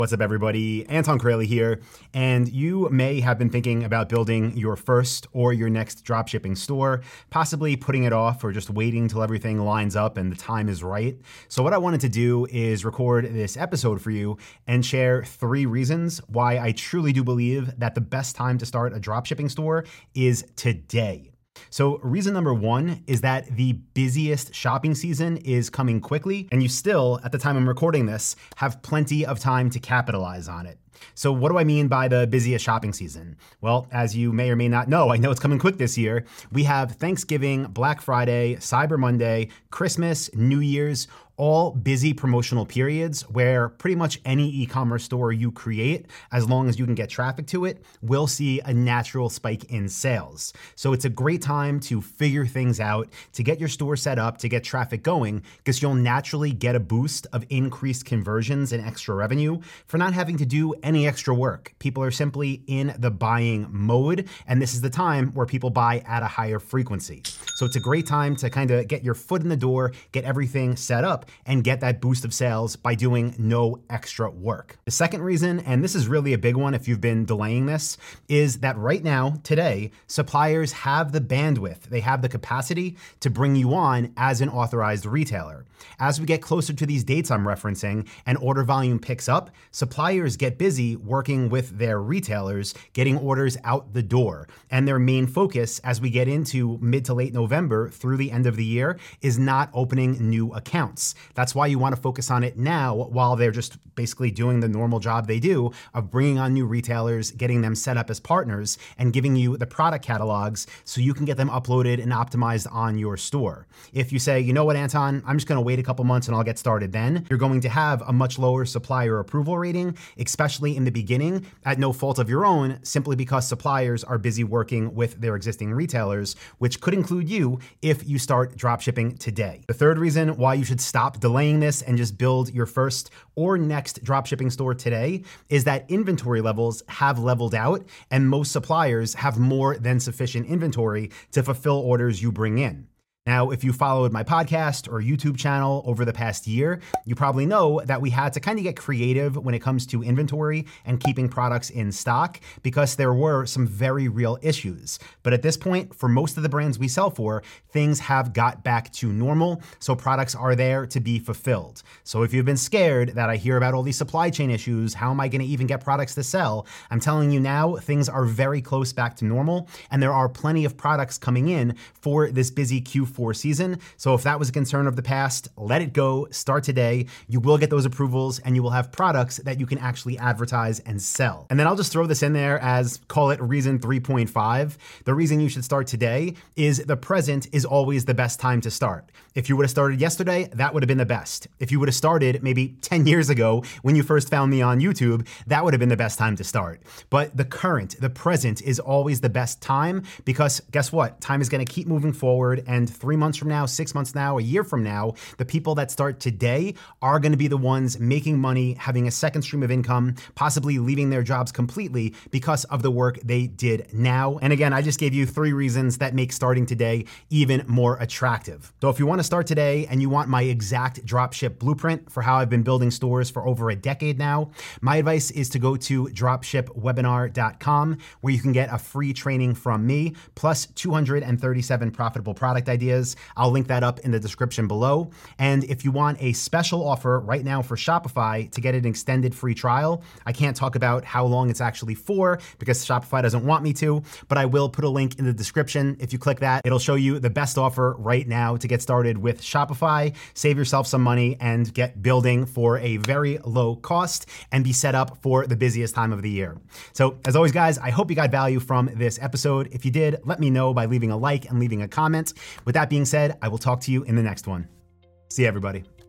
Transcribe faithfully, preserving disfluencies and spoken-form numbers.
What's up, everybody? Anton Kraly here, and you may have been thinking about building your first or your next dropshipping store, possibly putting it off or just waiting till everything lines up and the time is right. So what I wanted to do is record this episode for you and share three reasons why I truly do believe that the best time to start a dropshipping store is today. So reason number one is that the busiest shopping season is coming quickly, and you still, at the time I'm recording this, have plenty of time to capitalize on it. So what do I mean by the busiest shopping season? Well, as you may or may not know, I know it's coming quick this year. We have Thanksgiving, Black Friday, Cyber Monday, Christmas, New Year's, all busy promotional periods where pretty much any e-commerce store you create, as long as you can get traffic to it, will see a natural spike in sales. So it's a great time to figure things out, to get your store set up, to get traffic going, because you'll naturally get a boost of increased conversions and extra revenue for not having to do any extra work. People are simply in the buying mode, and this is the time where people buy at a higher frequency. So it's a great time to kind of get your foot in the door, get everything set up, and get that boost of sales by doing no extra work. The second reason, and this is really a big one if you've been delaying this, is that right now, today, suppliers have the bandwidth, they have the capacity to bring you on as an authorized retailer. As we get closer to these dates I'm referencing and order volume picks up, suppliers get busy working with their retailers, getting orders out the door. And their main focus as we get into mid to late November through the end of the year is not opening new accounts. That's why you want to focus on it now while they're just basically doing the normal job they do of bringing on new retailers, getting them set up as partners, and giving you the product catalogs so you can get them uploaded and optimized on your store. If you say, you know what, Anton, I'm just going to wait a couple months and I'll get started then, you're going to have a much lower supplier approval rating, especially in the beginning, at no fault of your own, simply because suppliers are busy working with their existing retailers, which could include you if you start dropshipping today. The third reason why you should stop delaying this and just build your first or next dropshipping store today is that inventory levels have leveled out and most suppliers have more than sufficient inventory to fulfill orders you bring in. Now, if you followed my podcast or YouTube channel over the past year, you probably know that we had to kind of get creative when it comes to inventory and keeping products in stock because there were some very real issues. But at this point, for most of the brands we sell for, things have got back to normal, so products are there to be fulfilled. So if you've been scared that I hear about all these supply chain issues, how am I going to even get products to sell? I'm telling you now, things are very close back to normal, and there are plenty of products coming in for this busy Q four season. So if that was a concern of the past, let it go, start today. You will get those approvals and you will have products that you can actually advertise and sell. And then I'll just throw this in there as, call it reason three point five. The reason you should start today is the present is always the best time to start. If you would have started yesterday, that would have been the best. If you would have started maybe ten years ago when you first found me on YouTube, that would have been the best time to start. But the current, the present is always the best time because guess what? Time is going to keep moving forward, and three months from now, six months now, a year from now, the people that start today are going to be the ones making money, having a second stream of income, possibly leaving their jobs completely because of the work they did now. And again, I just gave you three reasons that make starting today even more attractive. So if you want to start today and you want my exact dropship blueprint for how I've been building stores for over a decade now, my advice is to go to dropship webinar dot com where you can get a free training from me plus two hundred thirty-seven profitable product ideas. I'll link that up in the description below. And if you want a special offer right now for Shopify to get an extended free trial, I can't talk about how long it's actually for because Shopify doesn't want me to, but I will put a link in the description. If you click that, it'll show you the best offer right now to get started with Shopify, save yourself some money, and get building for a very low cost and be set up for the busiest time of the year. So as always, guys, I hope you got value from this episode. If you did, let me know by leaving a like and leaving a comment. With that being said, I will talk to you in the next one. See you, everybody.